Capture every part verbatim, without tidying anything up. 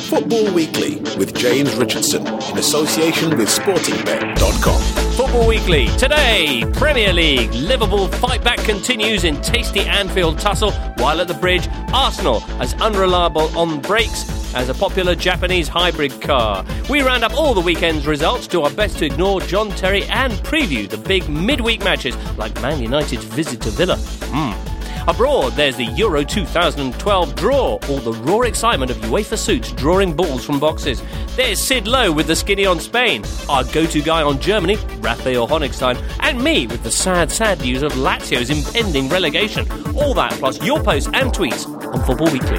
Football Weekly with James Richardson in association with sporting bet dot com. Football Weekly. Today, Premier League. Liverpool fight back continues in tasty Anfield tussle, while at the Bridge, Arsenal as unreliable on brakes as a popular Japanese hybrid car. We round up all the weekend's results, do our best to ignore John Terry and preview the big midweek matches like Man United's visit to Villa. Mm. Abroad, there's the Euro two thousand twelve draw, all the raw excitement of UEFA suits drawing balls from boxes. There's Sid Lowe with the skinny on Spain, our go-to guy on Germany, Raphael Honigstein, and me with the sad, sad news of Lazio's impending relegation. All that plus your posts and tweets on Football Weekly.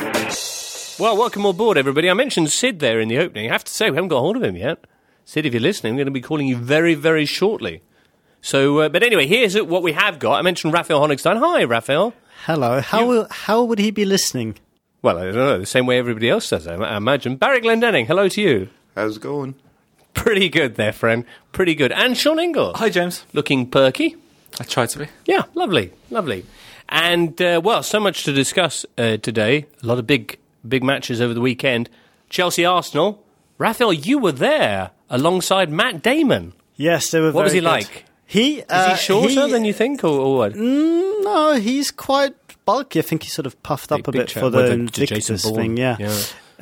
Well, welcome aboard, everybody. I mentioned Sid there in the opening. I have to say, we haven't got hold of him yet. Sid, if you're listening, I'm going to be calling you very, very shortly. So, uh, but anyway, here's what we have got. I mentioned Raphael Honigstein. Hi, Raphael. Hello. How You- will, how would he be listening? Well, I don't know, the same way everybody else does, I I imagine. Barry Glendenning, hello to you. How's it going? Pretty good there, friend. Pretty good. And Sean Ingle. Hi, James. Looking perky. I tried to be. Yeah, lovely, lovely. And, uh, well, so much to discuss uh, today. A lot of big, big matches over the weekend. Chelsea-Arsenal. Raphael, you were there alongside Matt Damon. Yes, they were. What was very he good. like? He Is uh, he shorter he- than you think, or, or what? Mm, no, he's quite bulky. I think he sort of puffed up Big- a big bit chap for with the the- the Jason Invictus Bourne. thing. Yeah. Yeah.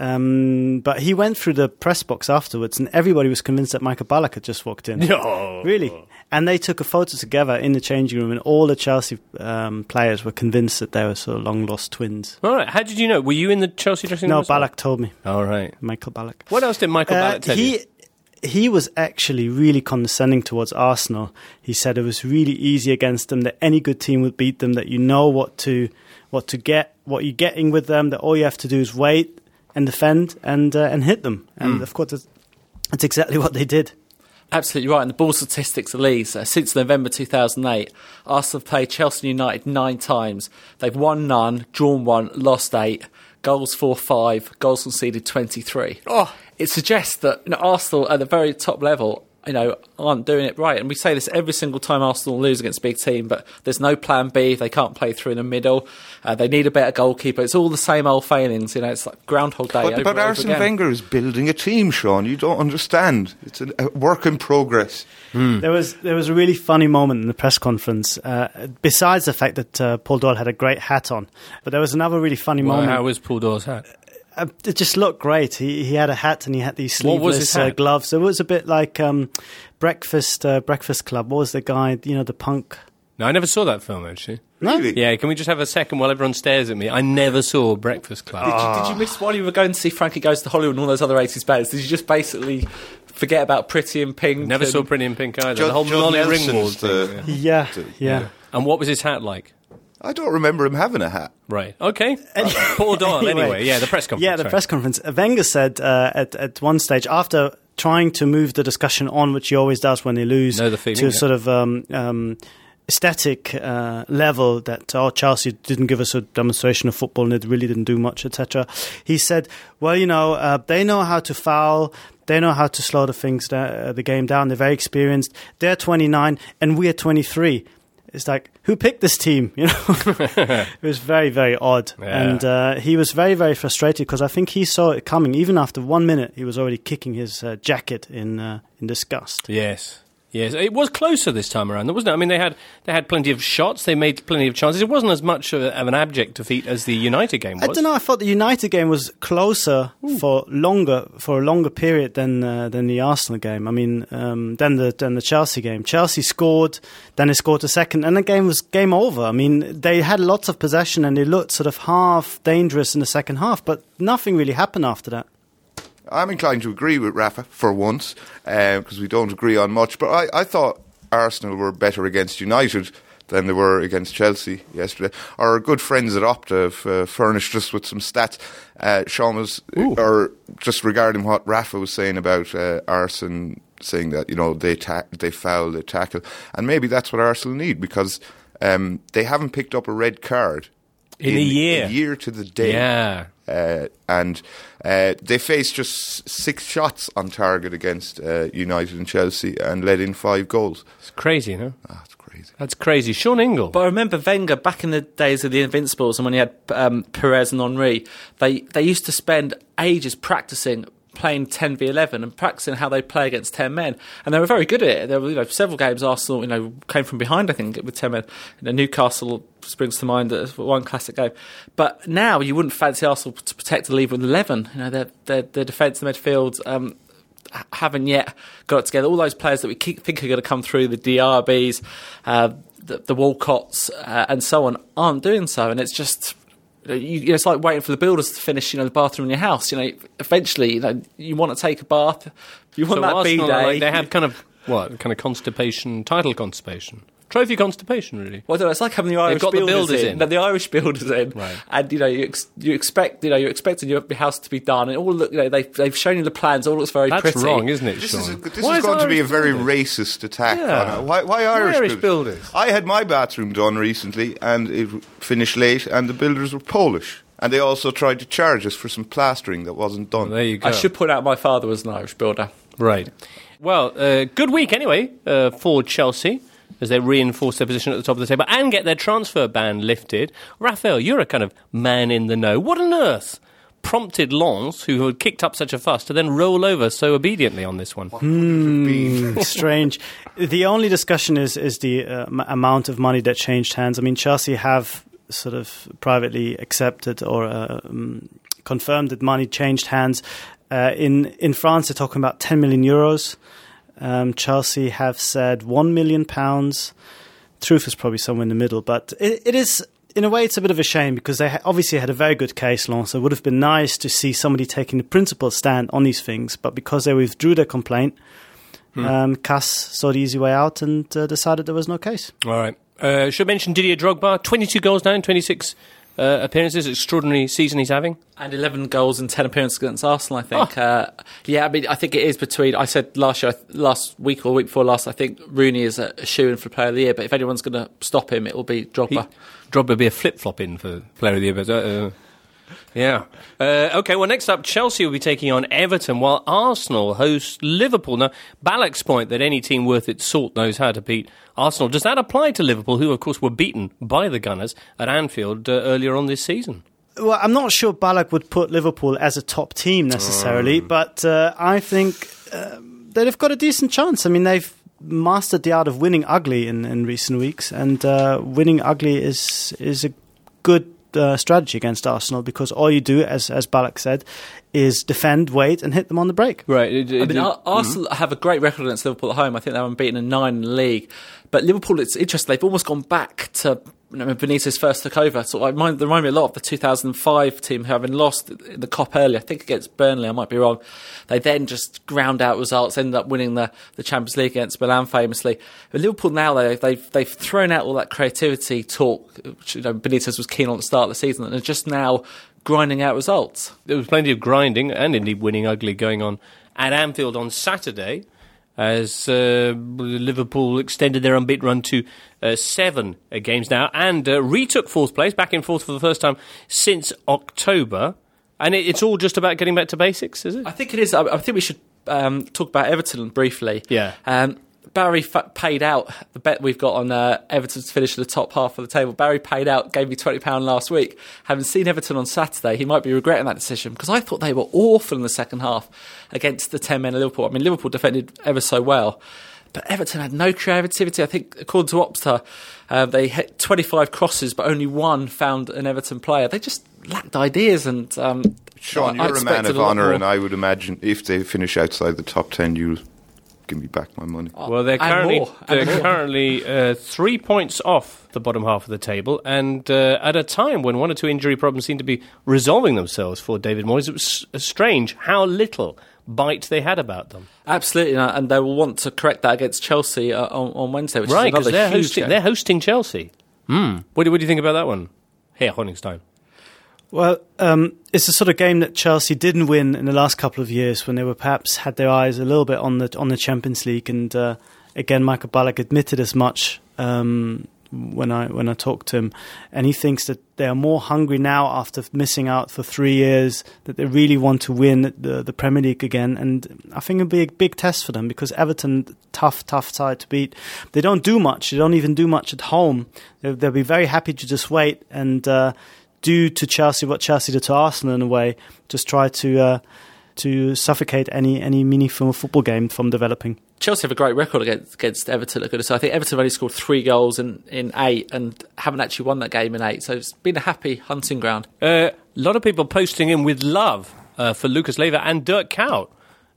Um, but he went through the press box afterwards, and everybody was convinced that Michael Ballack had just walked in. No. Really? And they took a photo together in the changing room, and all the Chelsea um, players were convinced that they were sort of long-lost twins. All right. How did you know? Were you in the Chelsea dressing room? No, as well? Ballack told me. All right. Michael Ballack. What else did Michael Uh, Ballack tell he, you? He was actually really condescending towards Arsenal. He said it was really easy against them, that any good team would beat them, that you know what to what to get, what you're getting with them, that all you have to do is wait and defend and uh, and hit them. And Mm. of course, that's, that's exactly what they did. Absolutely right. And the ball statistics are these. Uh, since November two thousand eight, Arsenal have played Chelsea United nine times. They've won none, drawn one, lost eight. Goals four five, goals conceded twenty-three. Oh, it suggests that, you know, Arsenal at the very top level, you know, aren't doing it right. And we say this every single time Arsenal lose against a big team, but there's no plan B. They can't play through in the middle. Uh, they need a better goalkeeper. It's all the same old failings. You know, it's like Groundhog Day. But, over but and over Arsene again. Wenger is building a team, Sean. You don't understand. It's a, a work in progress. There was there was a really funny moment in the press conference, uh, besides the fact that uh, Paul Doyle had a great hat on. But there was another really funny Well, moment. how was Paul Doyle's hat? Uh, it just looked great. He he had a hat and he had these What was his sleeveless uh, hat? gloves. It was a bit like um, Breakfast uh, Breakfast Club. What was the guy? You know, the punk. No, I never saw that film, actually. Really? Yeah, can we just have a second while everyone stares at me? I never saw Breakfast Club. Did you, did you miss while you were going to see Frankie Goes to Hollywood and all those other eighties bands? Did you just basically forget about Pretty in Pink? Never and- saw Pretty in Pink either. Judd- the whole Judd Molly Nelson's Ringwald the- thing. Yeah, To- yeah. And what was his hat like? I don't remember him having a hat. Right. Okay. Uh, Paul Doyle, anyway. Yeah, the press conference. Yeah, the sorry. press conference. Wenger said uh, at at one stage, after trying to move the discussion on, which he always does when they lose, Know the feeling, to a yeah. sort of um, um, aesthetic uh, level, that oh, Chelsea didn't give us a demonstration of football and it really didn't do much, et cetera. He said, well, you know, uh, they know how to foul. They know how to slow the things, da- uh, the game down. They're very experienced. They're twenty-nine and we're twenty-three. It's like, who picked this team? You know, it was very, very odd, Yeah. and uh, he was very, very frustrated because I think he saw it coming. Even after one minute, he was already kicking his uh, jacket in uh, in disgust. Yes. Yes, it was closer this time around, wasn't it? I mean, they had they had plenty of shots, they made plenty of chances. It wasn't as much of, a, of an abject defeat as the United game was. I don't know. I thought the United game was closer for longer for a longer period than uh, than the Arsenal game. I mean, um, than the than the Chelsea game. Chelsea scored, then they scored a second, and the game was game over. I mean, they had lots of possession and they looked sort of half dangerous in the second half, but nothing really happened after that. I'm inclined to agree with Rafa for once, because uh, we don't agree on much. But I, I thought Arsenal were better against United than they were against Chelsea yesterday. Our good friends at Opta have uh, furnished us with some stats. Uh, Sean was, or just regarding what Rafa was saying about uh, Arsenal, saying that, you know, they ta- they foul, they tackle, and maybe that's what Arsenal need, because um, they haven't picked up a red card In a year. a year to the day. Yeah. Uh, and uh, they faced just six shots on target against uh, United and Chelsea and let in five goals. It's crazy, no? Ah, it's crazy. crazy. That's crazy. Sean Ingle. But I remember Wenger back in the days of the Invincibles and when he had um, Perez and Henry, they, they used to spend ages practicing playing ten v eleven and practicing how they play against ten men, and they were very good at it. There were, you know, several games Arsenal, you know, came from behind, I think, with ten men. You know, Newcastle springs to mind as one classic game. But now you wouldn't fancy Arsenal to protect the lead with eleven. You know, their their, their defence, the midfield, um, haven't yet got it together. All those players that we keep, think are going to come through, the D R Bs, uh, the, the Walcotts, uh, and so on, aren't doing so, and it's just. You, you know, it's like waiting for the builders to finish, you know, the bathroom in your house. You know, eventually, you know, you want to take a bath. You want so that Arsenal, B-day. Like, they had kind of, what, kind of constipation, title constipation? Trophy constipation, really. Well, I don't know, it's like having the Irish got the builders, builders in. in. No, the Irish builders in, right. And you know, you, ex- you expect, you know, you're expecting your house to be done, and it all look, you know, they they've shown you the plans. It all looks very That's pretty. That's wrong, isn't it, This Sean? is, a, this Why is is going to be a Irish very builders? racist attack Yeah. on it. Why, why Irish, Irish builders? builders? I had my bathroom done recently, and it finished late, and the builders were Polish. And they also tried to charge us for some plastering that wasn't done. Well, there you go. I should point out my father was an Irish builder. Right. Well, uh, good week anyway uh, for Chelsea as they reinforce their position at the top of the table and get their transfer ban lifted. Raphael, you're a kind of man in the know. What on earth prompted Lens, who had kicked up such a fuss, to then roll over so obediently on this one? Hmm, strange. The only discussion is is the uh, m- amount of money that changed hands. I mean, Chelsea have sort of privately accepted or uh, um, confirmed that money changed hands. Uh, in in France, they're talking about ten million euros. Um, Chelsea have said one million pounds. Truth is probably somewhere in the middle, but it, it is, in a way, it's a bit of a shame because they ha- obviously had a very good case, Lens. It would have been nice to see somebody taking the principled stand on these things, but because they withdrew their complaint, hmm. um, C A S saw the easy way out and uh, decided there was no case. All right. Uh, should I mention Didier Drogba? twenty-two goals now in twenty-six uh, appearances. Extraordinary season he's having. And eleven goals and ten appearances against Arsenal, I think. Oh. Uh, yeah, I mean, I think it is between, I said last year, last week or week before last, I think Rooney is a, a shoo-in for Player of the Year, but if anyone's going to stop him, it will be Drogba. He, Drogba would be a flip-flop in for Player of the Year, but... Uh, yeah. Uh, OK, well, next up, Chelsea will be taking on Everton, while Arsenal host Liverpool. Now, Balak's point that any team worth its salt knows how to beat Arsenal, does that apply to Liverpool, who, of course, were beaten by the Gunners at Anfield uh, earlier on this season? Well, I'm not sure Balak would put Liverpool as a top team necessarily, um. but uh, I think uh, they've got a decent chance. I mean, they've mastered the art of winning ugly in, in recent weeks, and uh, winning ugly is is a good uh, strategy against Arsenal because all you do, as as Balak said, is defend, wait, and hit them on the break. Right. It, it, I mean, it, Arsenal mm-hmm. have a great record against Liverpool at home. I think they haven't beaten a nine in the league. But Liverpool, it's interesting. They've almost gone back to, you know, when Benitez first took over. So I remind, they remind me a lot of the two thousand five team having lost in the Cop early. I think against Burnley, I might be wrong. They then just ground out results, ended up winning the, the Champions League against Milan famously. But Liverpool now, they, they've they've thrown out all that creativity talk, which, you know, Benitez was keen on at the start of the season, and are just now grinding out results. There was plenty of grinding and indeed winning ugly going on at Anfield on Saturday as uh, Liverpool extended their unbeaten run to uh, seven uh, games now and uh, retook fourth place, back in fourth for the first time since October. And it, it's all just about getting back to basics, is it? I think it is. I, I think we should um, talk about Everton briefly. Yeah. Um, Barry f- paid out the bet we've got on uh, Everton to finish in the top half of the table. Barry paid out, gave me twenty pounds last week. Having seen Everton on Saturday, he might be regretting that decision because I thought they were awful in the second half against the ten men of Liverpool. I mean, Liverpool defended ever so well, but Everton had no creativity. I think, according to Opta, uh, they hit twenty-five crosses, but only one found an Everton player. They just lacked ideas and... Um, Sean, I you're a man of a honour, and I would imagine if they finish outside the top ten, you'll give me back my money. Well, they're currently they're currently uh, three points off the bottom half of the table, and uh, at a time when one or two injury problems seem to be resolving themselves for David Moyes, it was strange how little bite they had about them. Absolutely, and they will want to correct that against Chelsea uh, on, on Wednesday, which right, is another they're huge hosting, game. They're hosting Chelsea. Mm. What, do, what do you think about that one? Here, Honigstein. Well, um, it's the sort of game that Chelsea didn't win in the last couple of years when they were perhaps had their eyes a little bit on the on the Champions League. And uh, again, Michael Ballack admitted as much um, when I when I talk to him, and he thinks that they are more hungry now after missing out for three years, that they really want to win the the Premier League again. And I think it'll be a big test for them, because Everton, tough, tough side to beat. They don't do much. They don't even do much at home. They'll, they'll be very happy to just wait and uh, do to Chelsea what Chelsea did to Arsenal in a way. Just try to uh, to suffocate any any meaningful football game from developing. Chelsea have a great record against, against Everton. So I think Everton have only scored three goals in, in eight and haven't actually won that game in eight. So it's been a happy hunting ground. Uh, a lot of people posting in with love uh, for Lucas Leiva and Dirk Kuyt.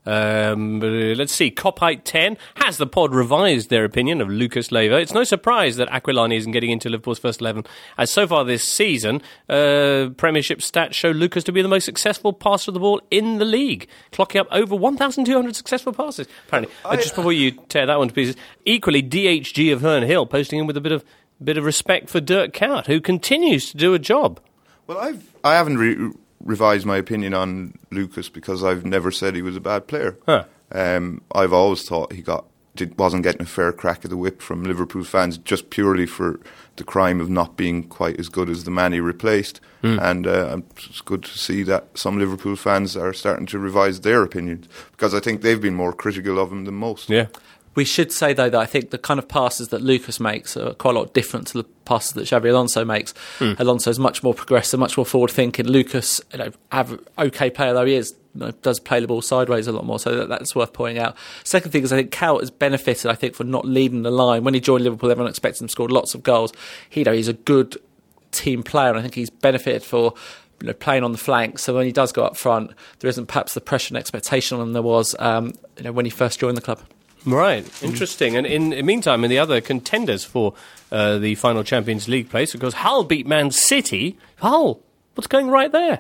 Um, let's see, Copite ten. Has the pod revised their opinion of Lucas Leiva? It's no surprise that Aquilani isn't getting into Liverpool's first eleven, as so far this season, uh, Premiership stats show Lucas to be the most successful passer of the ball in the league, clocking up over one thousand two hundred successful passes, apparently. I, uh, just before you tear that one to pieces, equally, D H G of Herne Hill posting in with a bit of bit of respect for Dirk Kuyt, who continues to do a job. Well, I've, I haven't... Re- revised my opinion on Lucas, because I've never said he was a bad player. Huh. Um, I've always thought he got did, wasn't getting a fair crack of the whip from Liverpool fans, just purely for the crime of not being quite as good as the man he replaced. Mm. And uh, it's good to see that some Liverpool fans are starting to revise their opinions, because I think they've been more critical of him than most. Yeah. We should say, though, that I think the kind of passes that Lucas makes are quite a lot different to the passes that Xabi Alonso makes. Mm. Alonso is much more progressive, much more forward-thinking. Lucas, you know, have okay player though he is, you know, does play the ball sideways a lot more, so that, that's worth pointing out. Second thing is, I think Kuyt has benefited, I think, for not leading the line. When he joined Liverpool, everyone expected him to score lots of goals. He, you know, he's a good team player, and I think he's benefited for, you know, playing on the flanks. So when he does go up front, there isn't perhaps the pressure and expectation on him there was, um, you know, when he first joined the club. Right, interesting. And in the meantime, in the other contenders for uh, the final Champions League place, of course, Hull beat Man City. Hull, what's going right there?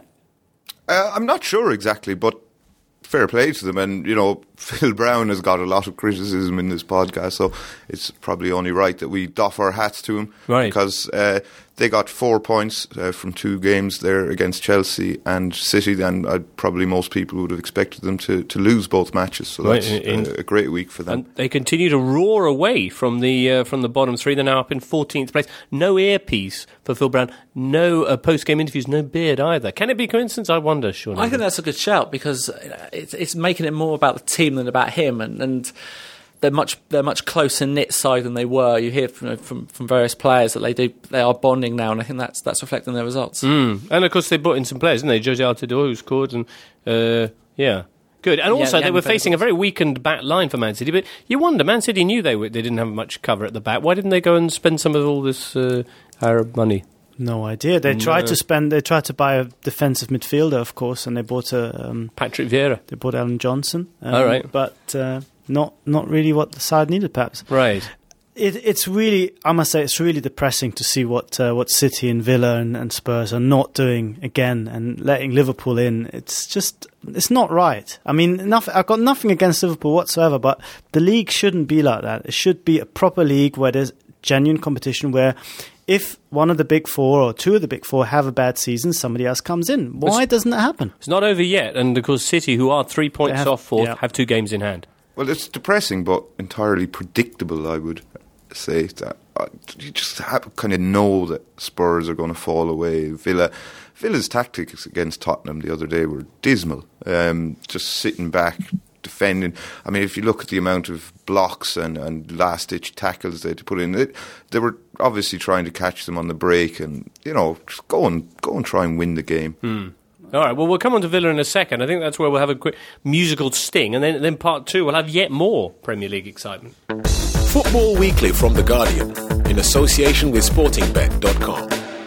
Uh, I'm not sure exactly, but fair play to them. And, you know, Phil Brown has got a lot of criticism in this podcast, so it's probably only right that we doff our hats to him. Right. Because uh, they got four points uh, from two games there against Chelsea and City, and uh, probably most people would have expected them to, to lose both matches. So that's right, in, a, a great week for them. And they continue to roar away from the uh, from the bottom three. They're now up in fourteenth place. No earpiece for Phil Brown. No uh, post-game interviews. No beard either. Can it be coincidence? I wonder, Sean. I think that's a good shout, because it's, it's making it more about the team than about him, and, and they're much they're much closer knit side than they were. You hear from, from from various players that they do they are bonding now, and I think that's that's reflecting their results. Mm. And of course they brought in some players, didn't they? Jose Altidore, who scored, and uh, yeah, good. And also yeah, they were facing a very weakened back line for Man City. But you wonder, Man City knew they were, they didn't have much cover at the back. Why didn't they go and spend some of all this uh, Arab money? No idea. They tried no. to spend. They tried to buy a defensive midfielder, of course, and they bought a um, Patrick Vieira. They bought Alan Johnson. Um, all right, but uh, not not really what the side needed, perhaps. Right. It, it's really, I must say, it's really depressing to see what uh, what City and Villa and, and Spurs are not doing again, and letting Liverpool in. It's just, it's not right. I mean, nothing, I've got nothing against Liverpool whatsoever, but the league shouldn't be like that. It should be a proper league where there's genuine competition, where if one of the big four or two of the big four have a bad season, somebody else comes in. Why it's, doesn't that happen? It's not over yet, and of course City, who are three points have, off fourth, yeah. have two games in hand. Well, it's depressing, but entirely predictable, I would say. That uh, you just have, kind of know that Spurs are going to fall away. Villa, Villa's tactics against Tottenham the other day were dismal. Um, just sitting back, defending. I mean, if you look at the amount of blocks and, and last-ditch tackles they had to put in, it, they were obviously trying to catch them on the break, and, you know, just go and go and try and win the game. Hmm. All right, well, we'll come on to Villa in a second. I think that's where we'll have a quick musical sting, and then, then part two, we'll have yet more Premier League excitement. Football Weekly from The Guardian, in association with sporting bet dot com.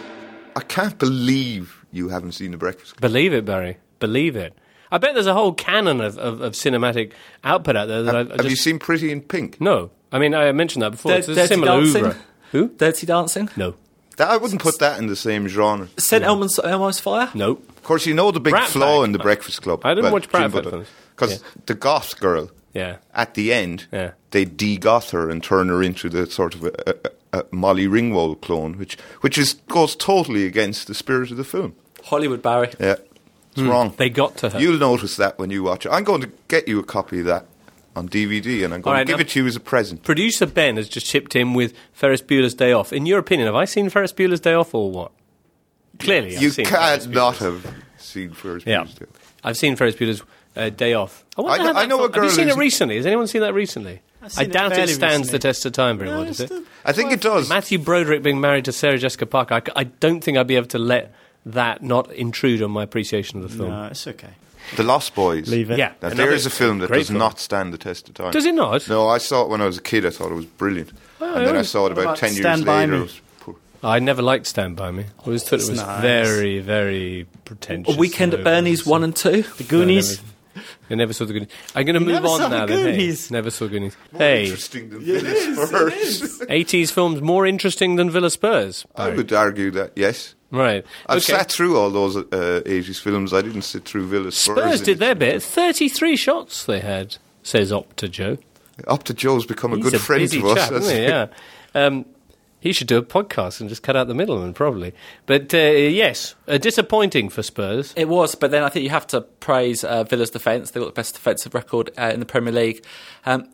I can't believe you haven't seen The Breakfast Club. Believe it, Barry. Believe it. I bet there's a whole canon of, of, of cinematic output out there. That have I, I have just... you seen Pretty in Pink? No. I mean, I mentioned that before. D- it's a Dirty similar Dancing? oeuvre. Who? Dirty Dancing? No. That, I wouldn't put that in the same genre. Saint No. Elmo's, Elmo's Fire? No. Of course, you know the big Brat flaw Pack. in The Breakfast Club. I didn't well, watch Brat Pack. Because Yeah. the goth girl, Yeah. at the end, Yeah. they de-goth her and turn her into the sort of a, a, a Molly Ringwald clone, which which is goes totally against the spirit of the film. Hollywood, Barry. Yeah, it's wrong. They got to her. You'll notice that when you watch it. I'm going to get you a copy of that on D V D, and I'm going All right, to give now- it to you as a present. Producer Ben has just chipped in with Ferris Bueller's Day Off. In your opinion, have I seen Ferris Bueller's Day Off or what? Clearly, I've You seen Ferris can't not Bueller's. have seen Ferris Yeah. Bueller's Day Off. I've seen Ferris Bueller's uh, Day Off. I, wonder I know- how that I know a film- Have girl you seen it who's- recently? Has anyone seen that recently? I've I seen it doubt it fairly stands recently. the test of time very No, well, does it's it? still- I think it does. Matthew Broderick being married to Sarah Jessica Parker, I, c- I don't think I'd be able to let that not intrude on my appreciation of the film. No, it's okay. The Lost Boys. Leave it. Yeah. Now, Another there is a film that great does film. not stand the test of time. Does it not? No, I saw it when I was a kid. I thought it was brilliant. and then I saw it about about ten years Stand By later. Me? It was poor. I never liked Stand By Me. I always thought it was nice. very, very pretentious. A Weekend and at Bernie's over- one and two. The Goonies. I never saw the Goonies. I'm going to You move never on saw now. the Then, hey. Goonies? Never saw Goonies. More Hey, interesting than Villa Spurs. eighties films more interesting than Villa Spurs. I would argue that, yes. Right. I've okay. sat through all those uh, eighties films. I didn't sit through Villa Spurs. Spurs in did it. their bit. thirty-three shots they had, says Opta Joe. Up to Joe's become a He's good a friend busy to us. chap, isn't he? Yeah. Um, he should do a podcast and just cut out the middleman, probably. But uh, yes, uh, disappointing for Spurs. It was, but then I think you have to praise uh, Villa's defence. They've got the best defensive record uh, in the Premier League. Um,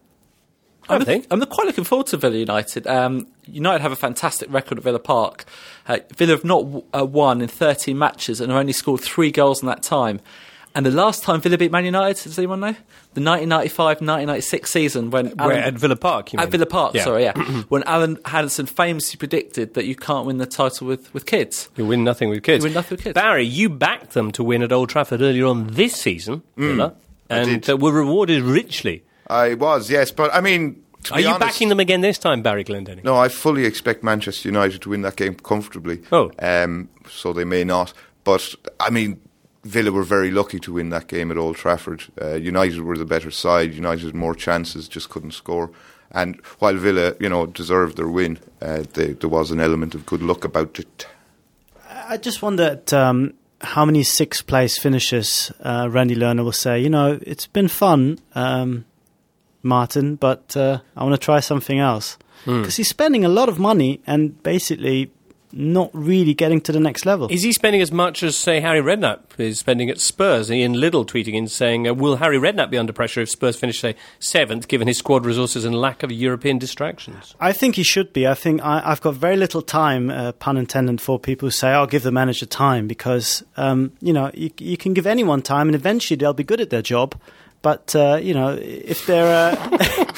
I I'm, think. I'm quite looking forward to Villa United. Um, United have a fantastic record at Villa Park. Uh, Villa have not uh, won in thirteen matches and have only scored three goals in that time. And the last time Villa beat Man United, does anyone know? The nineteen ninety-five nineteen ninety-six season when Where, Alan, at Villa Park, you mean? at Villa Park, Yeah. sorry, yeah, when Alan Hansen famously predicted that you can't win the title with, with kids. You win nothing with kids. You win nothing with kids. Barry, you backed them to win at Old Trafford earlier on this season, Villa, and did. uh, were rewarded richly. I was, yes. But, I mean, to Are be you honest, backing them again this time, Barry Glendenning? No, I fully expect Manchester United to win that game comfortably. Oh. Um, so they may not. But, I mean, Villa were very lucky to win that game at Old Trafford. Uh, United were the better side. United had more chances, just couldn't score. And while Villa, you know, deserved their win, uh, they, there was an element of good luck about it. I just wonder at, um, how many sixth place finishes uh, Randy Lerner will say, you know, it's been fun, um, Martin, but uh, I want to try something else. Because he's spending a lot of money and basically not really getting to the next level. Is he spending as much as, say, Harry Redknapp is spending at Spurs? Ian Liddell tweeting in saying, uh, will Harry Redknapp be under pressure if Spurs finish, say, seventh, given his squad resources and lack of European distractions? I think he should be. I think I, I've got very little time, uh, pun intended, for people who say, "I'll give the manager time," because um, you know you, you can give anyone time, and eventually they'll be good at their job. But uh, you know, if they're uh,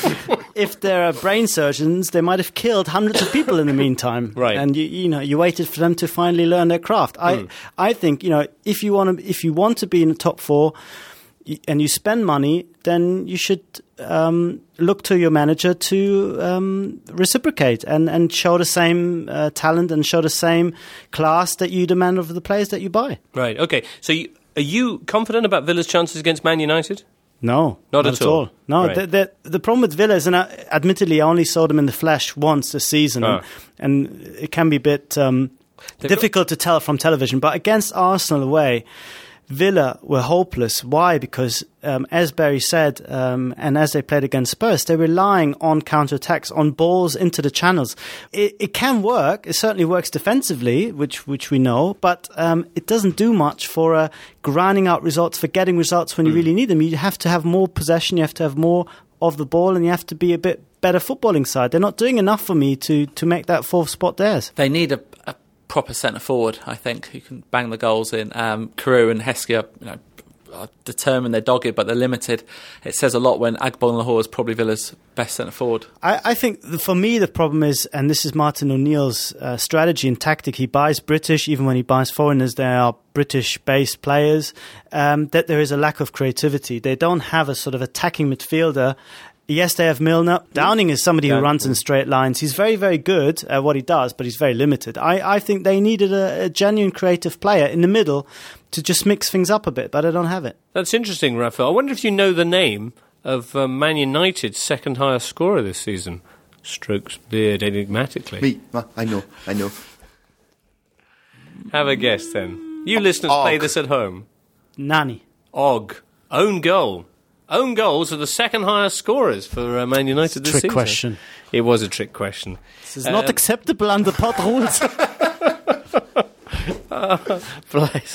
if they're brain surgeons, they might have killed hundreds of people in the meantime. Right. And you, you know, you waited for them to finally learn their craft. I Mm. I think you know if you want to if you want to be in the top four, y- and you spend money, then you should um, look to your manager to um, reciprocate and, and show the same uh, talent and show the same class that you demand of the players that you buy. Right, okay. So you, are you confident about Villa's chances against Man United? No, Not at all. No, Right. the, the the problem with Villa is, and I, admittedly, I only saw them in the flesh once this season, Ah. and, and it can be a bit um, They've difficult to tell from television. But against Arsenal away, Villa were hopeless. Why? Because, um, as Barry said, um, and as they played against Spurs, they're relying on counter-attacks, on balls into the channels. It, it can work. It certainly works defensively, which which we know, but um, it doesn't do much for uh, grinding out results, for getting results when you really need them. You have to have more possession, you have to have more of the ball, and you have to be a bit better footballing side. They're not doing enough for me to, to make that fourth spot theirs. They need a, a proper centre forward, I think, who can bang the goals in. Um, Carew and Heskey are, you know, are determined, they're dogged, but they're limited. It says a lot when Agbonlahor is probably Villa's best centre forward. I, I think the, for me the problem is, and this is Martin O'Neill's uh, strategy and tactic, he buys British, even when he buys foreigners, they are British-based players, um, that there is a lack of creativity. They don't have a sort of attacking midfielder. Yes, they have Milner. Downing is somebody who Downing. runs in straight lines. He's very, very good at what he does, but he's very limited. I, I think they needed a, a genuine creative player in the middle to just mix things up a bit, but I don't have it. That's interesting, Raphael. I wonder if you know the name of uh, Man United's second highest scorer this season. Strokes beard enigmatically. Me, Ma, I know, I know. Have a guess then. You listeners Og. play this at home. Nani. Og. Own goal. Own goals are the second highest scorers for uh, Man United this Trick season. question. It was a trick question. This is not acceptable under pod rules. Bless.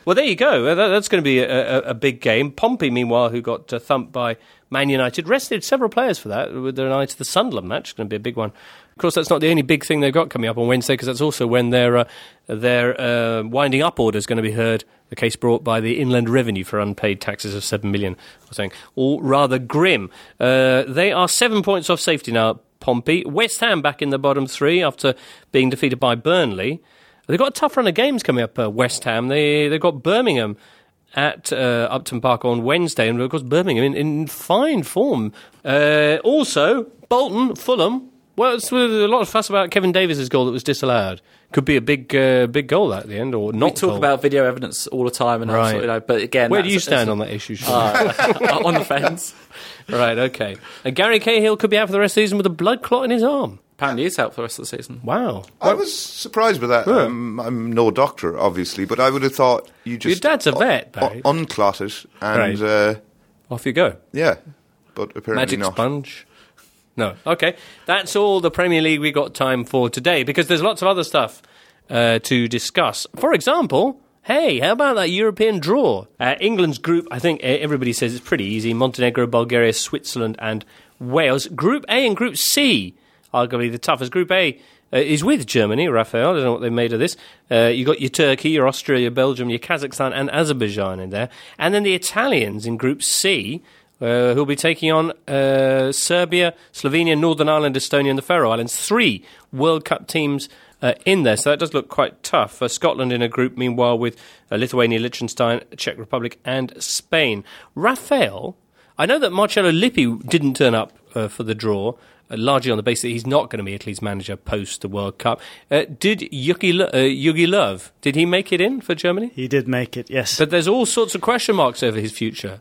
Well, there you go. That, that's going to be a, a, a big game. Pompey, meanwhile, who got uh, thumped by Man United, rested several players for that with their eye to the Sunderland match. It's going to be a big one. Of course, that's not the only big thing they've got coming up on Wednesday, because that's also when their uh, their uh, winding up order is going to be heard. The case brought by the Inland Revenue for unpaid taxes of seven million dollars, or something. All rather grim. Uh, they are seven points off safety now, Pompey. West Ham back in the bottom three after being defeated by Burnley. They've got a tough run of games coming up, uh, West Ham. They, they've got Birmingham at uh, Upton Park on Wednesday, and of course Birmingham in, in fine form. Uh, also, Bolton, Fulham. Well, it's with a lot of fuss about Kevin Davies' goal that was disallowed. Could be a big, uh, big goal at the end, or not. We talk goal. about video evidence all the time, and right. also, you know, but again, where do you that's, stand that's, on that issue? Uh, on the fence. Right. Okay. And Gary Cahill could be out for the rest of the season with a blood clot in his arm. Apparently, he's out for the rest of the season. Wow. I was surprised by that. Yeah. Um, I'm no doctor, obviously, but I would have thought you just Your dad's a vet, Barry. un- unclot it and Right. uh, Off you go. yeah, but apparently Magic not. sponge. No. Okay. That's all the Premier League we got time for today, because there's lots of other stuff uh, to discuss. For example, hey, how about that European draw? Uh, England's group, I think everybody says it's pretty easy. Montenegro, Bulgaria, Switzerland and Wales. Group A and Group C, arguably the toughest. Group A uh, is with Germany, Raphael. I don't know what they made of this. Uh, you got your Turkey, your Austria, your Belgium, your Kazakhstan and Azerbaijan in there. And then the Italians in Group C, Uh, who'll be taking on uh, Serbia, Slovenia, Northern Ireland, Estonia and the Faroe Islands. Three World Cup teams uh, in there, so that does look quite tough. Uh, Scotland in a group, meanwhile, with uh, Lithuania, Liechtenstein, Czech Republic and Spain. Raphael, I know that Marcello Lippi didn't turn up uh, for the draw, uh, largely on the basis that he's not going to be Italy's manager post the World Cup. Uh, did Yuki, Lo- uh, Yugi Löw, did he make it in for Germany? He did make it, yes. But there's all sorts of question marks over his future.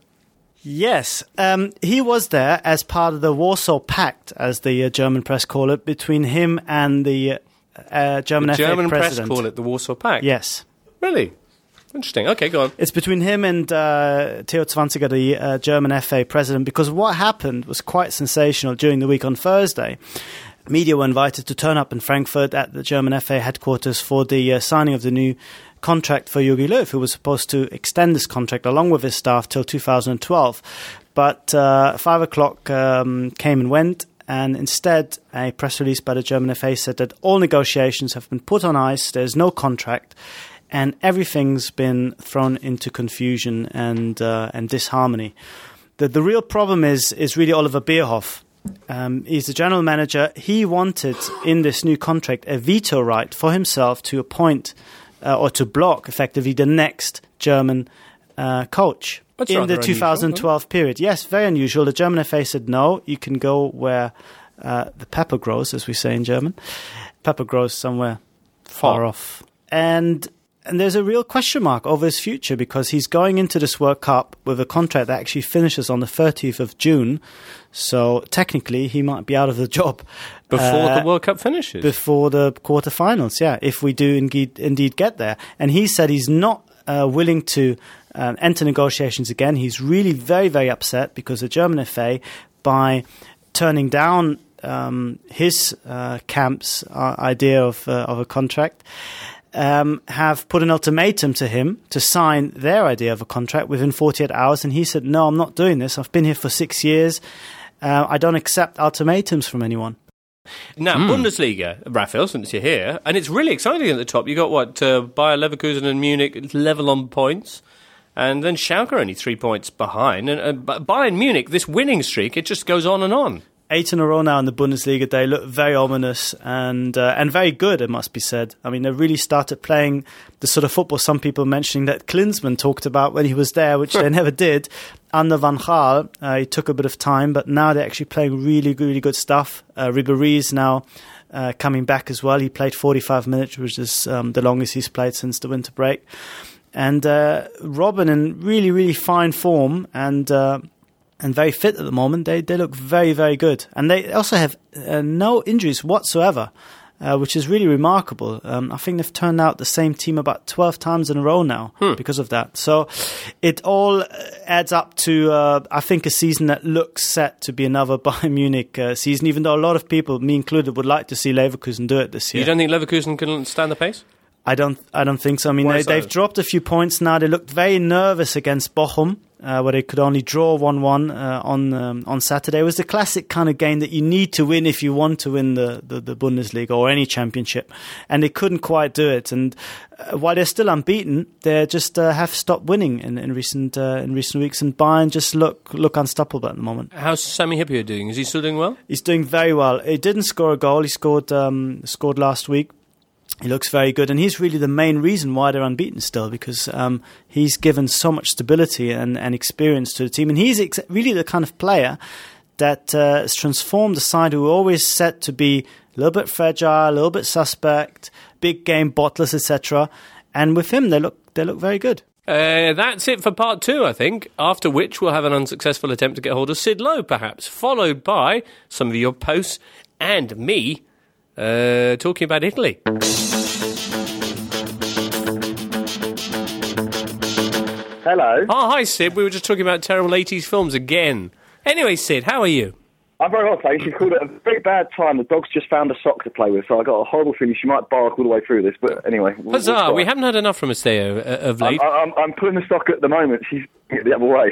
Yes, um, he was there as part of the Warsaw Pact, as the uh, German press call it, between him and the uh, German the F A German president. press call it the Warsaw Pact? Yes. Really? Interesting. Okay, go on. It's between him and uh, Theo Zwanziger, the uh, German F A president, because what happened was quite sensational during the week on Thursday. Media were invited to turn up in Frankfurt at the German F A headquarters for the uh, signing of the new contract for Jogi Löw, who was supposed to extend this contract along with his staff till two thousand twelve. But uh, five o'clock um, came and went, and instead a press release by the German F A said that all negotiations have been put on ice, there's no contract, and everything's been thrown into confusion and uh, and disharmony. The, the real problem is, is really Oliver Bierhoff. Um, he's the general manager. He wanted in this new contract a veto right for himself to appoint uh, or to block effectively the next German uh, coach That's in rather the two thousand twelve unusual, period. Yes, very unusual. The German F A said no, you can go where uh, the pepper grows, as we say in German. Pepper grows somewhere far Far. off. And And there's a real question mark over his future, because he's going into this World Cup with a contract that actually finishes on the thirtieth of June. So technically, he might be out of the job Before uh, the World Cup finishes? Before the quarterfinals, yeah, if we do indeed, indeed get there. And he said he's not uh, willing to um, enter negotiations again. He's really very, very upset because the German F A, by turning down um, his uh, camp's uh, idea of, uh, of a contract, Um, have put an ultimatum to him to sign their idea of a contract within forty-eight hours. And he said, no, I'm not doing this. I've been here for six years. Uh, I don't accept ultimatums from anyone. Now, Mm. Bundesliga, Raphael, since you're here, and it's really exciting at the top. You got what, uh, Bayer Leverkusen and Munich level on points, and then Schalke only three points behind. And uh, Bayern Munich, this winning streak, it just goes on and on. Eight in a row now in the Bundesliga. They look very ominous and uh, and very good, it must be said. I mean, they really started playing the sort of football some people mentioning that Klinsmann talked about when he was there, which they never did. Under Van Gaal, uh, it took a bit of time, but now they're actually playing really, really good stuff. Uh, Ribéry is now uh, coming back as well. He played forty-five minutes, which is um, the longest he's played since the winter break. And uh, Robben in really, really fine form and... Uh, and very fit at the moment. They they look very, very good. And they also have uh, no injuries whatsoever, uh, which is really remarkable. Um, I think they've turned out the same team about twelve times in a row now hmm. because of that. So it all adds up to, uh, I think, a season that looks set to be another Bayern Munich uh, season, even though a lot of people, me included, would like to see Leverkusen do it this year. You don't think Leverkusen can stand the pace? I don't. I don't think so. I mean, they, so? they've dropped a few points now. They looked very nervous against Bochum, uh, where they could only draw one one uh, on um, on Saturday. It was the classic kind of game that you need to win if you want to win the, the, the Bundesliga or any championship, and they couldn't quite do it. And uh, while they're still unbeaten, they just uh, have stopped winning in, in recent uh, in recent weeks. And Bayern just look look unstoppable at the moment. How's Sami Hyypiä doing? Is he still doing well? He's doing very well. He didn't score a goal. He scored um, scored last week. He looks very good, and he's really the main reason why they're unbeaten still, because um, he's given so much stability and, and experience to the team. And he's ex- really the kind of player that uh, has transformed the side who were always set to be a little bit fragile, a little bit suspect, big game bottlers, et cetera. And with him, they look they look very good. Uh, that's it for part two, I think, after which we'll have an unsuccessful attempt to get hold of Sid Lowe, perhaps, followed by some of your posts and me uh, talking about Italy. Hello. Oh, hi, Sid. We were just talking about terrible eighties films again. Anyway, Sid, how are you? I'm very well, thanks. You've called it a very bad time. The dog's just found a sock to play with, so I got a horrible feeling she might bark all the way through this. But anyway, we'll, Huzzah! we'll we haven't had enough from Esteo uh, of late. I'm, I'm, I'm pulling the sock at the moment. She's the other way.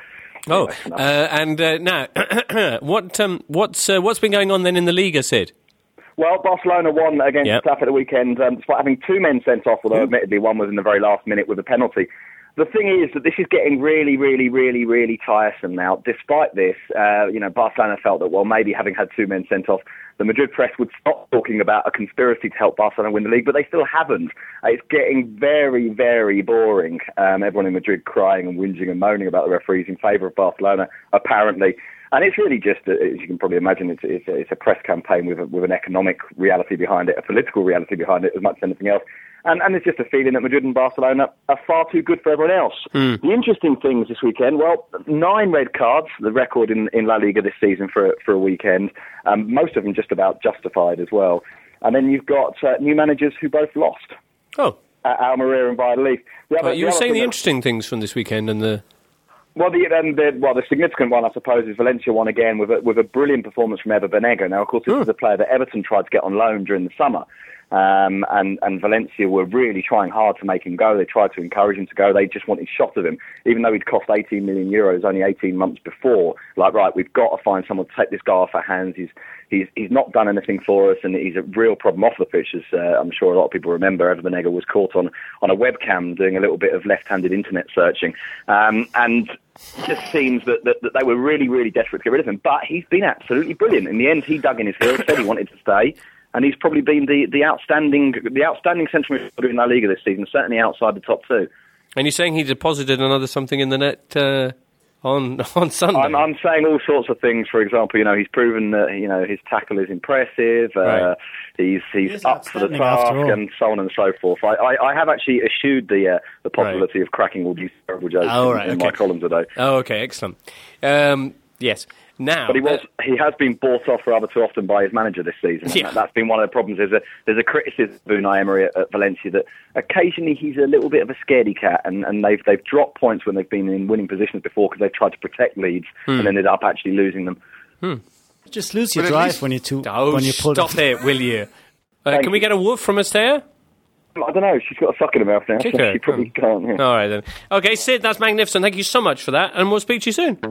Oh, uh, and uh, now, what um, what's uh, what's been going on then in the Liga, Sid? Well, Barcelona won against Yep. Getafe at the weekend, um, despite having two men sent off, although admittedly one was in the very last minute with a penalty. The thing is that this is getting really, really, really, really tiresome now. Despite this, uh, you know, Barcelona felt that, well, maybe having had two men sent off, the Madrid press would stop talking about a conspiracy to help Barcelona win the league, but they still haven't. Uh, it's getting very, very boring. Um, everyone in Madrid crying and whinging and moaning about the referees in favour of Barcelona, apparently. And it's really just, uh, as you can probably imagine, it's, it's, a, it's a press campaign with, a, with an economic reality behind it, a political reality behind it, as much as anything else. And, and it's just a feeling that Madrid and Barcelona are far too good for everyone else. Mm. The interesting things this weekend, well, nine red cards, the record in, in La Liga this season for, for a weekend, um, most of them just about justified as well. And then you've got uh, new managers who both lost. Oh. Uh, Almeria and Valladolid. Well, you were saying the interesting things from this weekend and the... Well, the, um, the well, the significant one, I suppose, is Valencia won again with a, with a brilliant performance from Ever Banega. Now, of course, this mm. is a player that Everton tried to get on loan during the summer. Um, and, and Valencia were really trying hard to make him go. They tried to encourage him to go. They just wanted shot of him, even though he'd cost eighteen million euros only eighteen months before. Like, right, we've got to find someone to take this guy off our hands. He's he's he's not done anything for us, and he's a real problem off the pitch, as uh, I'm sure a lot of people remember. Ever Banega was caught on, on a webcam doing a little bit of left-handed internet searching. Um, and it just seems that, that, that they were really, really desperate to get rid of him. But he's been absolutely brilliant. In the end, he dug in his heels, said he wanted to stay. And he's probably been the, the outstanding the outstanding central midfielder in La Liga this season, certainly outside the top two. And you're saying he deposited another something in the net uh, on on Sunday? I'm, I'm saying all sorts of things. For example, you know, he's proven that you know his tackle is impressive. Uh, right. He's he's he up for the task, and so on and so forth. I, I, I have actually eschewed the uh, the possibility right. of cracking all these terrible jokes oh, in, right, in okay. my column today. Oh, okay, excellent. Um, yes. Now, but he was uh, he has been bought off rather too often by his manager this season. Yeah. That's been one of the problems. There's a there's a criticism of Unai Emery at, at Valencia that occasionally he's a little bit of a scaredy cat, and, and they've they've dropped points when they've been in winning positions before because they've tried to protect leads hmm. and ended up actually losing them. Hmm. Just lose your drive least, when you too oh, when you pull stop it, will you? Uh, can we get a woof from Esther? I don't know. She's got a suck in her mouth now, so she probably oh. can't. Yeah. All right then. Okay, Sid, that's magnificent. Thank you so much for that, and we'll speak to you soon.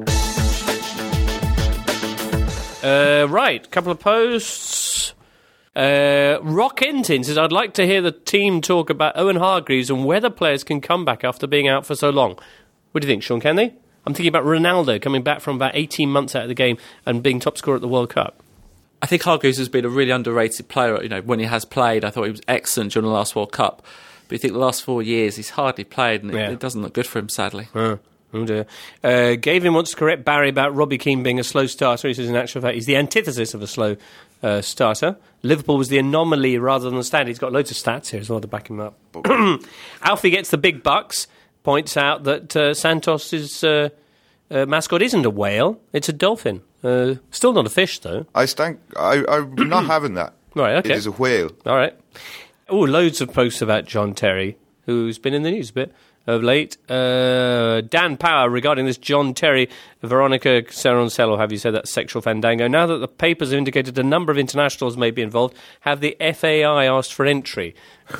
Uh, right, couple of posts. Uh, Rock Entin says, I'd like to hear the team talk about Owen Hargreaves and whether players can come back after being out for so long. What do you think, Sean? Can they? I'm thinking about Ronaldo coming back from about eighteen months out of the game and being top scorer at the World Cup. I think Hargreaves has been a really underrated player. You know, when he has played, I thought he was excellent during the last World Cup. But you think the last four years he's hardly played, and yeah. it, it doesn't look good for him, sadly. Uh. Oh dear. Uh, Gavin wants to correct Barry about Robbie Keane being a slow starter. He says in actual fact he's the antithesis of a slow uh, starter. Liverpool was the anomaly rather than the standard. He's got loads of stats here as well to back him up. Alfie gets the big bucks, points out that uh, Santos' uh, uh, mascot isn't a whale, it's a dolphin. Uh, still not a fish though. I stank. I, I'm not having that. Right, okay. It is a whale. All right. Oh, loads of posts about John Terry, who's been in the news a bit. of late. Uh, Dan Power regarding this John Terry, Veronica Ceroncelo, have you said that sexual fandango? Now that the papers have indicated a number of internationals may be involved, have the F A I asked for entry?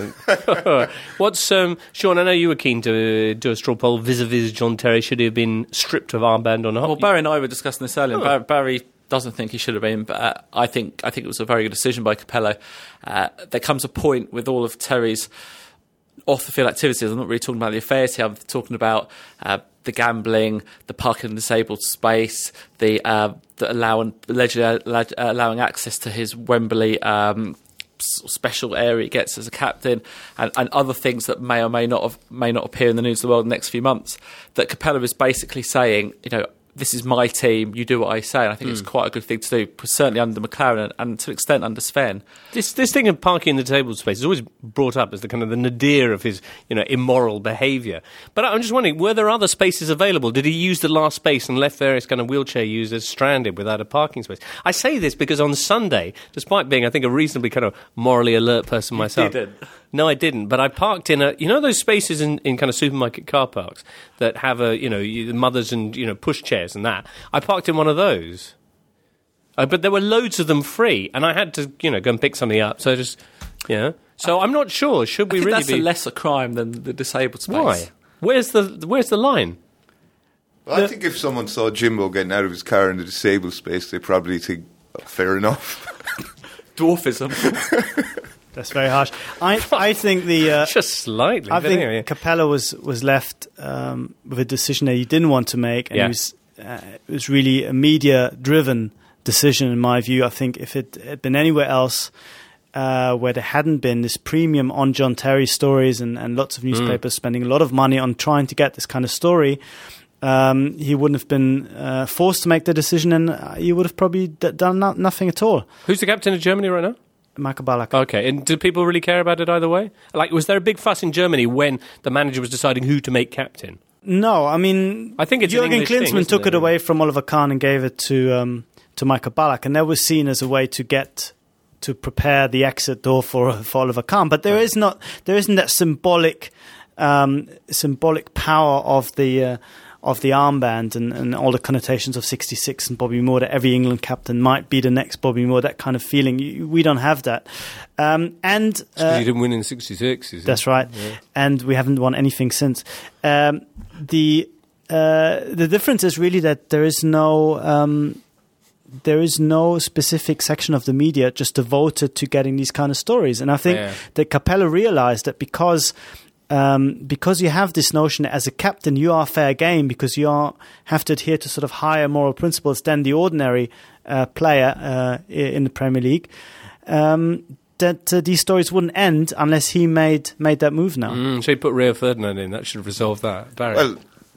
What's um, Sean? I know you were keen to uh, do a straw poll vis-a-vis John Terry. Should he have been stripped of armband or not? Well, Barry and I were discussing this earlier. Oh. Barry, Barry doesn't think he should have been, but uh, I think I think it was a very good decision by Capello. Uh, there comes a point with all of Terry's off-the-field activities. I'm not really talking about the affairs here. I'm talking about uh, the gambling, the parking in disabled space, the, uh, the allowing allegedly allowing access to his Wembley Um, special area he gets as a captain, and, and other things that may or may not have, may not appear in the news of the world in the next few months. That Capello is basically saying, you know, this is my team, you do what I say. And I think mm. it's quite a good thing to do, certainly under McLaren and, and to an extent under Sven. This this thing of parking in the disabled space is always brought up as the kind of the nadir of his, you know, immoral behaviour. But I'm just wondering, were there other spaces available? Did he use the last space and left various kind of wheelchair users stranded without a parking space? I say this because on Sunday, despite being, I think, a reasonably kind of morally alert person myself. You didn't. No, I didn't. But I parked in a, you know, those spaces in, in kind of supermarket car parks that have a, you know, you- mothers and, you know, push chairs and that. I parked in one of those. Uh, but there were loads of them free, and I had to, you know, go and pick something up. So I just, you know. So I'm not sure. Should we I think really that's be? a lesser crime than the disabled space. Why? Where's the Where's the line? Well, I think if someone saw Jimbo getting out of his car in the disabled space, they probably think, oh, fair enough. Dwarfism. That's very harsh. I I think the uh, Just slightly. I but think anyway. Capello was was left um, with a decision that he didn't want to make, and Yeah. it was uh, it was really a media driven decision in my view. I think if it had been anywhere else, uh, where there hadn't been this premium on John Terry stories and, and lots of newspapers spending a lot of money on trying to get this kind of story, um, he wouldn't have been uh, forced to make the decision, and uh, he would have probably d- done no- nothing at all. Who's the captain of Germany right now? Michael Ballack. Okay, and do people really care about it either way? Like, was there a big fuss in Germany when the manager was deciding who to make captain? No, I mean, I think it's an Jurgen English thing, Klinsmann isn't took it? it away from Oliver Kahn and gave it to um, to Michael Ballack, and that was seen as a way to get to prepare the exit door for for Oliver Kahn. But there is not, there isn't that symbolic um, symbolic power of the uh, of the armband and, and all the connotations of sixty-six and Bobby Moore, that every England captain might be the next Bobby Moore. That kind of feeling, you, we don't have that. Um, and uh, you didn't win in sixty-six, is it? That's right, Yeah. and we haven't won anything since. Um, the uh, the difference is really that there is no um, there is no specific section of the media just devoted to getting these kind of stories, and I think Yeah. that Capello realized that because. Um, because you have this notion that as a captain you are fair game because you are, have to adhere to sort of higher moral principles than the ordinary uh, player uh, i- in the Premier League, um, that uh, these stories wouldn't end unless he made made that move now. Mm, so he put Rio Ferdinand in. That should have resolved that. Barry. Well,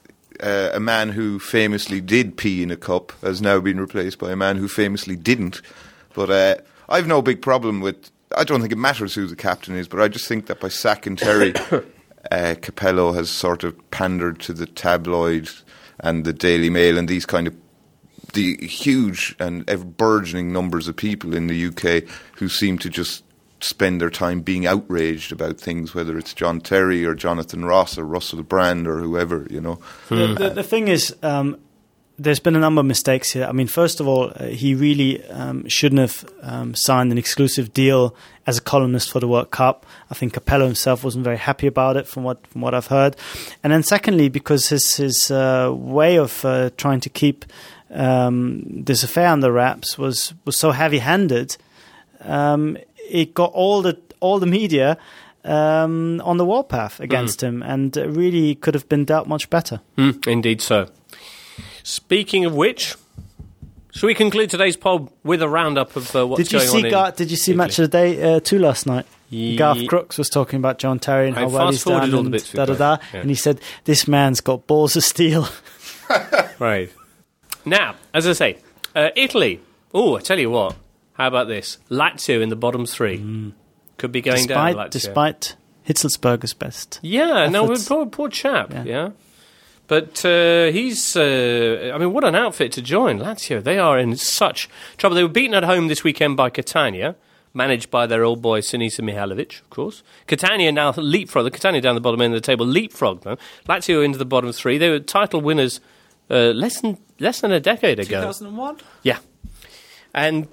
uh, a man who famously did pee in a cup has now been replaced by a man who famously didn't. But uh, I've no big problem with... I don't think it matters who the captain is, but I just think that by sacking Terry... Uh, Capello has sort of pandered to the tabloid and the Daily Mail and these kind of the huge and ever burgeoning numbers of people in the U K who seem to just spend their time being outraged about things, whether it's John Terry or Jonathan Ross or Russell Brand or whoever, you know. The, the, the thing is, um, there's been a number of mistakes here. I mean, first of all, uh, he really um, shouldn't have um, signed an exclusive deal as a columnist for the World Cup. I think Capello himself wasn't very happy about it, from what from what I've heard. And then, secondly, because his his uh, way of uh, trying to keep um, this affair under wraps was was so heavy-handed, um, it got all the all the media um, on the warpath against mm. him, and uh, really could have been dealt much better. Mm, indeed so. Speaking of which, shall we conclude today's poll with a roundup of uh, what's did you going see on in Gar- Did you see Italy? Match of the Day uh, two last night? Ye- Garth Crooks was talking about John Terry and I how well he's fast-forwarded done all the and bits we da da played. da, Yeah. and he said, "This man's got balls of steel." Right. Now, as I say, uh, Italy. Oh, I tell you what. How about this? Lazio in the bottom three. Mm. Could be going despite down, Lazio. despite Hitzelsberger's best. Yeah, no, efforts. poor, poor chap, yeah. Yeah. But uh, he's, uh, I mean, what an outfit to join, Lazio. They are in such trouble. They were beaten at home this weekend by Catania, managed by their old boy Sinisa Mihajlovic, of course. Catania now leapfrog, the Catania down the bottom end of the table, leapfrog them. Lazio into the bottom three. They were title winners uh, less than less than a decade ago. two thousand one? Yeah. And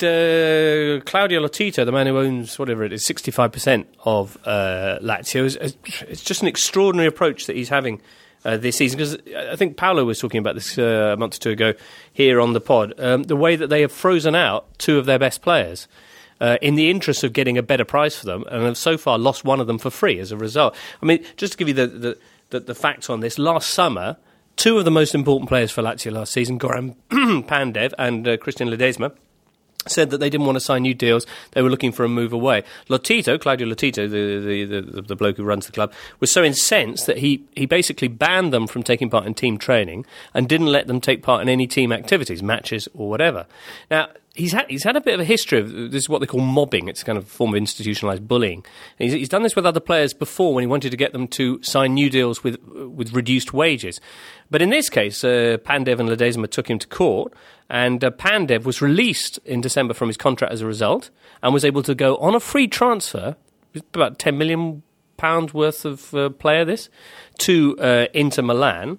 uh, Claudio Lotito, the man who owns, whatever it is, sixty-five percent of uh, Lazio, is, it's just an extraordinary approach that he's having uh, this season. Because I think Paolo was talking about this uh, a month or two ago here on the pod. Um, the way that they have frozen out two of their best players uh, in the interest of getting a better price for them, and have so far lost one of them for free as a result. I mean, just to give you the, the, the, the facts on this, last summer, two of the most important players for Lazio last season, Goran Pandev and uh, Christian Ledesma, said that they didn't want to sign new deals. They were looking for a move away. Lotito, Claudio Lotito, the, the, the, the bloke who runs the club, was so incensed that he, he basically banned them from taking part in team training and didn't let them take part in any team activities, matches or whatever. Now, he's had, he's had a bit of a history of this is what they call mobbing. It's a kind of form of institutionalised bullying. He's, he's done this with other players before when he wanted to get them to sign new deals with, with reduced wages. But in this case, uh, Pandev and Ledesma took him to court, and uh, Pandev was released in December from his contract as a result and was able to go on a free transfer, about ten million pounds worth of uh, player this, to uh, Inter Milan.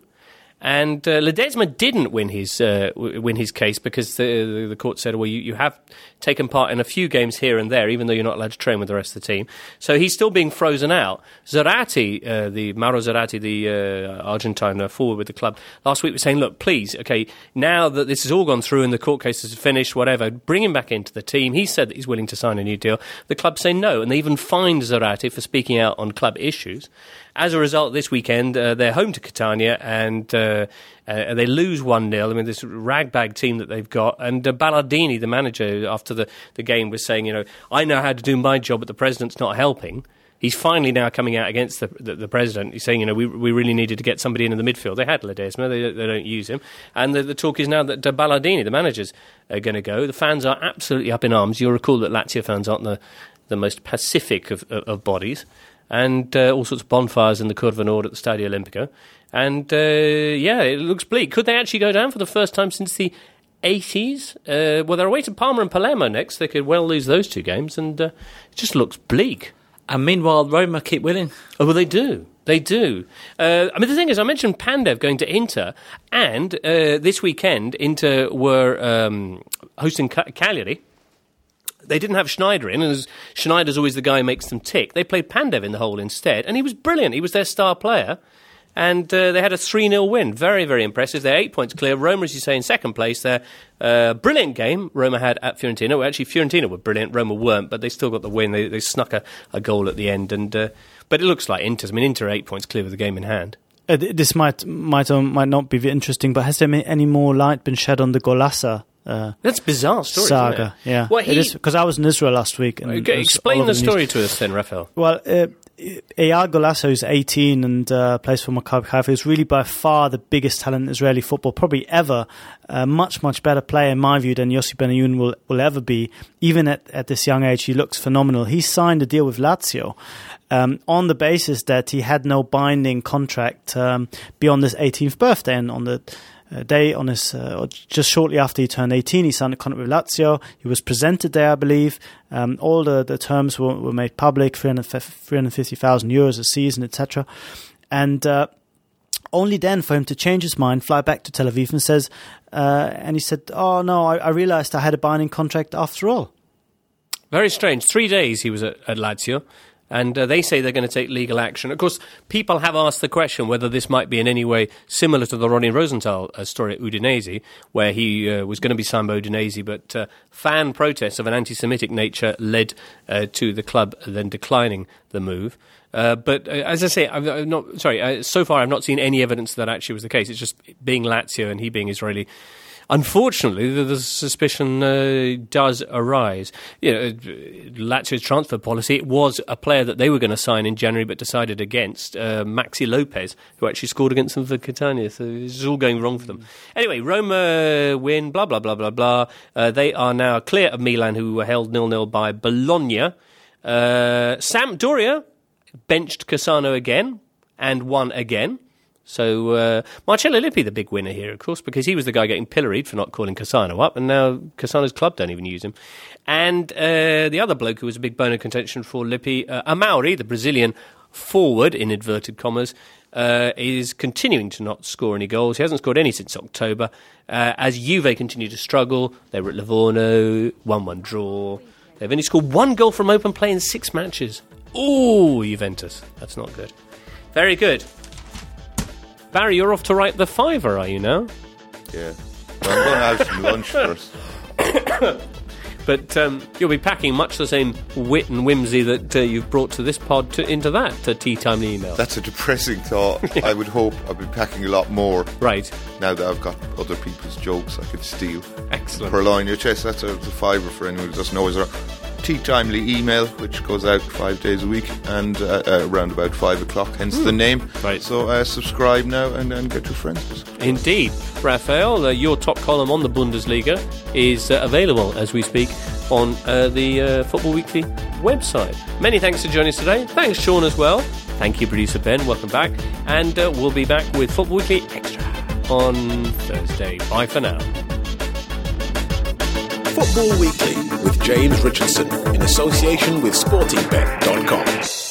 And uh, Ledesma didn't win his uh, win his case because the, the court said, well, you, you have taken part in a few games here and there, even though you're not allowed to train with the rest of the team. So he's still being frozen out. Zarate, uh, the Mauro Zarate, the uh, Argentine uh, forward with the club, last week was saying, look, please, okay, now that this has all gone through and the court case is finished, whatever, bring him back into the team. He said that he's willing to sign a new deal. The club say no, and they even fined Zarate for speaking out on club issues. As a result, this weekend, uh, they're home to Catania, and uh, uh, they lose one nil. I mean, this ragbag team that they've got. And uh, Ballardini, the manager, after the, the game was saying, you know, I know how to do my job, but the president's not helping. He's finally now coming out against the, the, the president. He's saying, you know, we we really needed to get somebody in, in the midfield. They had Ledesma. They, they don't use him. And the, the talk is now that uh, Ballardini, the manager's uh, going to go. The fans are absolutely up in arms. You'll recall that Lazio fans aren't the, the most pacific of, of, of bodies. And uh, all sorts of bonfires in the Curva Nord at the Stadio Olimpico. And, uh, yeah, it looks bleak. Could they actually go down for the first time since the eighties? Uh, well, they're away to Parma and Palermo next. They could well lose those two games, and uh, it just looks bleak. And meanwhile, Roma keep winning. Oh, well, they do. They do. Uh, I mean, the thing is, I mentioned Pandev going to Inter, and uh, this weekend, Inter were um, hosting Cagliari. They didn't have Schneider in, and as Schneider's always the guy who makes them tick, they played Pandev in the hole instead, and he was brilliant. He was their star player, and uh, they had a three nil win. Very, very impressive. They're eight points clear. Roma, as you say, in second place. They're uh, brilliant game Roma had at Fiorentina. Well, actually, Fiorentina were brilliant. Roma weren't, but they still got the win. They, they snuck a, a goal at the end, and uh, but it looks like Inter's. I mean, Inter are eight points clear with the game in hand. Uh, this might might or might not be interesting, but has there been any more light been shed on the Golasa? Uh, That's a bizarre story, saga, isn't it? Yeah. Well, he, it is, because I was in Israel last week. And okay, explain the, the story news. to us then, Raphael. Well, uh, Eyal Golasso is eighteen and uh, plays for Maccabi Haifa. He's really by far the biggest talent in Israeli football, probably ever. A much, much better player, in my view, than Yossi Benayoun will, will ever be. Even at, at this young age, he looks phenomenal. He signed a deal with Lazio um, on the basis that he had no binding contract um, beyond his eighteenth birthday, and on the Uh, day on his, uh, just shortly after he turned eighteen, he signed a contract with Lazio. He was presented there, I believe. Um, all the, the terms were, were made public, three hundred fifty thousand euros a season, et cetera. And uh, only then for him to change his mind, fly back to Tel Aviv and says, uh, and he said, oh no, I, I realized I had a binding contract after all. Very strange. Three days he was at, at Lazio. And uh, they say they're going to take legal action. Of course, people have asked the question whether this might be in any way similar to the Ronnie Rosenthal uh, story at Udinese, where he uh, was going to be signed by Udinese, but uh, fan protests of an anti-Semitic nature led uh, to the club then declining the move. Uh, but uh, as I say, I'm, I'm not sorry. Uh, so far, I've not seen any evidence that actually was the case. It's just being Lazio and he being Israeli. Unfortunately, the, the suspicion uh, does arise. You know, Lazio's transfer policy, it was a player that they were going to sign in January but decided against, uh, Maxi Lopez, who actually scored against them for Catania. So it's all going wrong for them. Anyway, Roma win, blah, blah, blah, blah, blah. Uh, they are now clear of Milan, who were held nil nil by Bologna. Uh, Sampdoria benched Cassano again and won again. So uh, Marcello Lippi, the big winner here, of course, because he was the guy getting pilloried for not calling Cassano up, and now Cassano's club don't even use him. And uh, the other bloke who was a big bone of contention for Lippi, uh, Amauri, the Brazilian forward, in inverted commas, uh, is continuing to not score any goals. He hasn't scored any since October. Uh, as Juve continue to struggle, they were at Livorno, one one draw. They've only scored one goal from open play in six matches. Ooh, Juventus. That's not good. Very good. Barry, you're off to write the fiver, are you now? Yeah. Well, I'm going to have some lunch first. But um, you'll be packing much the same wit and whimsy that uh, you've brought to this pod to, into that uh, Tea Timely email. That's a depressing thought. I would hope I'll be packing a lot more. Right. Now that I've got other people's jokes I could steal. Excellent. Purloin your chest. That's a, a fiver for anyone who doesn't know. Is there a Tea Timely email which goes out five days a week and uh, uh, around about five o'clock, hence mm. the name. Right. So uh, subscribe now and, and get your friends to subscribe. Indeed. Raphael, uh, your top column on the Bundesliga is uh, available as we speak on uh, the uh, Football Weekly website. Many thanks for joining us today. Thanks, Sean, as well. Thank you, producer Ben. Welcome back. And uh, we'll be back with Football Weekly Extra on Thursday. Bye for now. Football Weekly with James Richardson in association with sporting bet dot com.